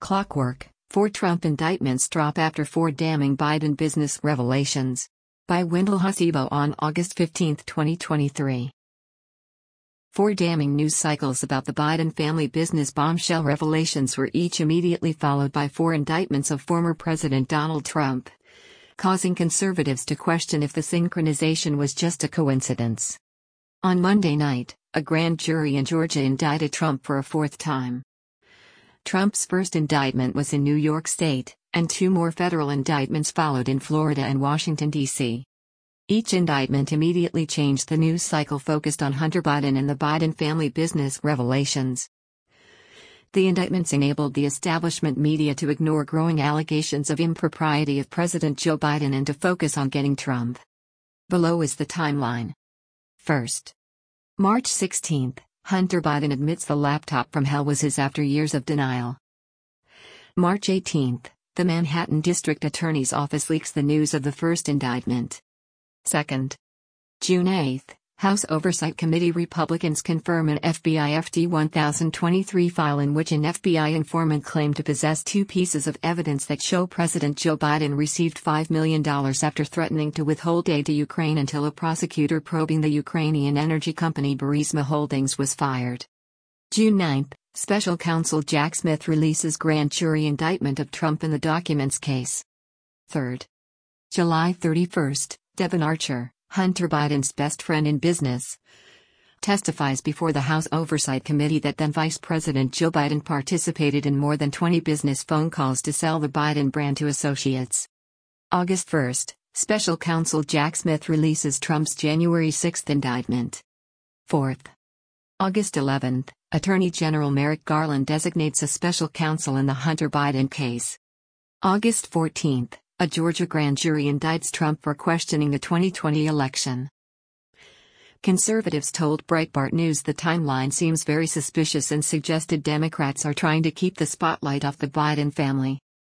clockwork, 4 Trump indictments drop after 4 damning Biden business revelations. By Wendell Husibo on August 15, 2023. 4 damning news cycles about the Biden family business bombshell revelations were each immediately followed by 4 indictments of former President Donald Trump, causing conservatives to question if the synchronization was just a coincidence. On Monday night, a grand jury in Georgia indicted Trump for a 4th time. Trump's first indictment was in New York State, and 2 more federal indictments followed in Florida and Washington, D.C. Each indictment immediately changed the news cycle focused on Hunter Biden and the Biden family business revelations. The indictments enabled the establishment media to ignore growing allegations of impropriety of President Joe Biden and to focus on getting Trump. Below is the timeline. First, March 16, Hunter Biden admits the laptop from hell was his after years of denial. March 18, the Manhattan District Attorney's Office leaks the news of the first indictment. Second, June 8, House Oversight Committee Republicans confirm an FBI FD 1023 file in which an FBI informant claimed to possess 2 pieces of evidence that show President Joe Biden received $5 million after threatening to withhold aid to Ukraine until a prosecutor probing the Ukrainian energy company Burisma Holdings was fired. June 9, Special Counsel Jack Smith releases grand jury indictment of Trump in the documents case. Third, July 31, Devon Archer, Hunter Biden's best friend in business, testifies before the House Oversight Committee that then Vice President Joe Biden participated in more than 20 business phone calls to sell the Biden brand to associates. August 1, Special Counsel Jack Smith releases Trump's January 6 indictment. Fourth, August 11, Attorney General Merrick Garland designates a special counsel in the Hunter Biden case. August 14, a Georgia grand jury indicts Trump for questioning the 2020 election. Conservatives told Breitbart News the timeline seems very suspicious and suggested Democrats are trying to keep the spotlight off the Biden family.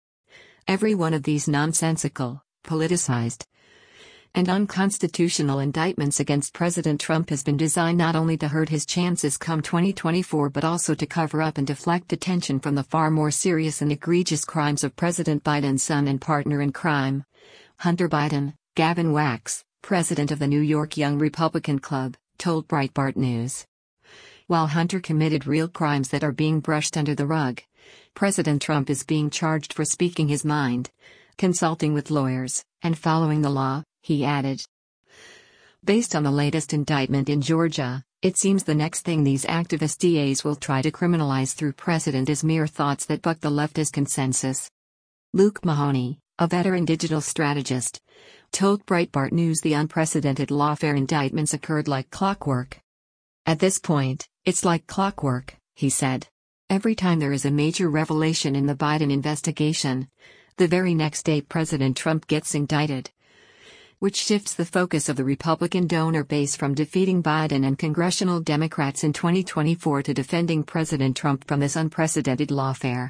Every one of these nonsensical, politicized, and unconstitutional indictments against President Trump has been designed not only to hurt his chances come 2024 but also to cover up and deflect attention from the far more serious and egregious crimes of President Biden's son and partner in crime, Hunter Biden. Gavin Wax, president of the New York Young Republican Club, told Breitbart News. While Hunter committed real crimes that are being brushed under the rug, President Trump is being charged for speaking his mind, consulting with lawyers, and following the law, he added. Based on the latest indictment in Georgia, it seems the next thing these activist DAs will try to criminalize through precedent is mere thoughts that buck the leftist consensus. Luke Mahoney, a veteran digital strategist, told Breitbart News the unprecedented lawfare indictments occurred like clockwork. At this point, it's like clockwork, he said. Every time there is a major revelation in the Biden investigation, the very next day President Trump gets indicted, which shifts the focus of the Republican donor base from defeating Biden and congressional Democrats in 2024 to defending President Trump from this unprecedented lawfare.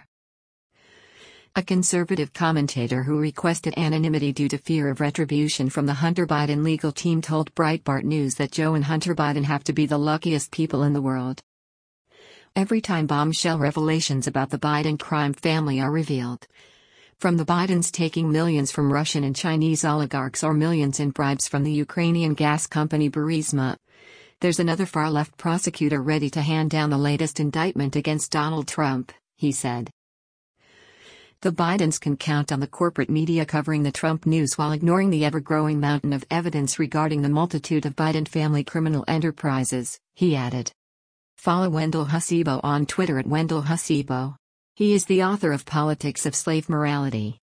A conservative commentator who requested anonymity due to fear of retribution from the Hunter Biden legal team told Breitbart News that Joe and Hunter Biden have to be the luckiest people in the world. Every time bombshell revelations about the Biden crime family are revealed, from the Bidens taking millions from Russian and Chinese oligarchs or millions in bribes from the Ukrainian gas company Burisma, there's another far-left prosecutor ready to hand down the latest indictment against Donald Trump, he said. The Bidens can count on the corporate media covering the Trump news while ignoring the ever-growing mountain of evidence regarding the multitude of Biden family criminal enterprises, he added. Follow Wendell Husibo on Twitter at Wendell Husibo. He is the author of Politics of Slave Morality.